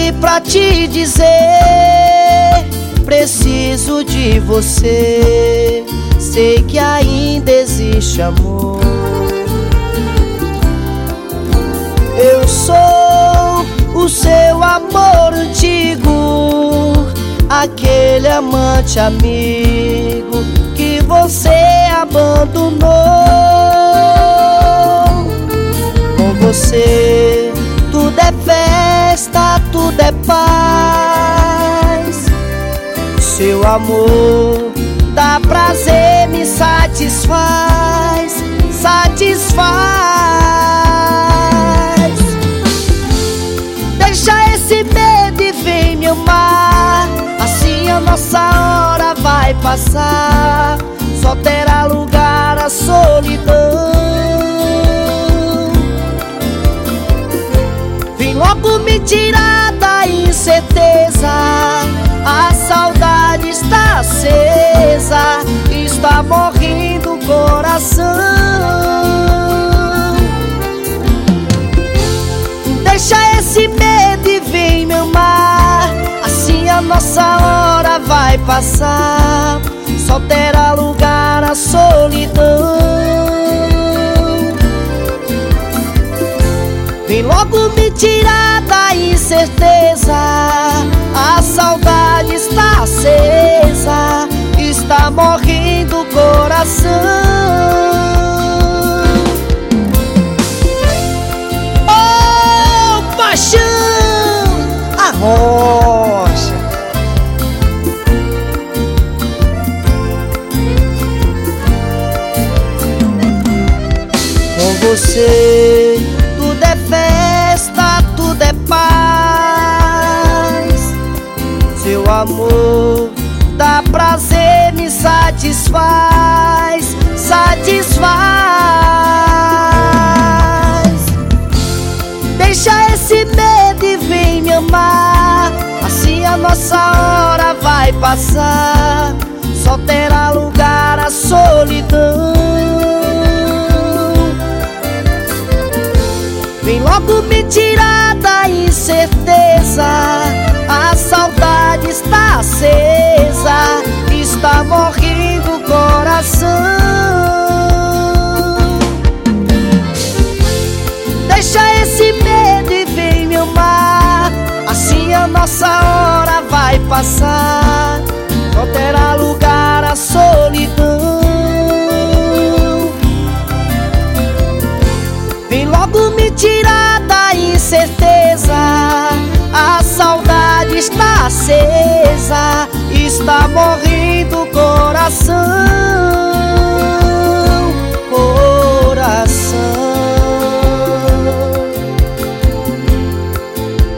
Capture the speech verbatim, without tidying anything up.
aqui pra te dizer: preciso de você. Sei que ainda existe amor. Eu sou o seu amor antigo, aquele amante amigo que você abandonou. Com você tudo é festa, tudo é paz. Seu amor dá prazer, me satisfaz, satisfaz. Deixa esse medo e vem me amar, assim a nossa hora vai passar. Só terá lugar a solidão. Vem logo me tirar da incerteza, a saudade está acesa, está morrendo o coração. Deixa esse medo e vem me amar, assim a nossa hora vai passar. Só terá lugar a solidão. Vem logo me tirar da incerteza, a saudade está acesa, está morrendo o coração. Oh, paixão, a rocha. Com você tudo é festa, tudo é paz. Seu amor dá prazer, me satisfaz, satisfaz. Deixa esse medo e vem me amar, assim a nossa hora vai passar. Só terá lugar a solidão. Vem logo me tirar da incerteza, a saudade está acesa, está morrendo o coração. Deixa esse medo e vem me amar, assim a nossa hora vai passar. Só terá lugar a solidão. Vem logo me tirar da incerteza, a saudade está acesa, está morrendo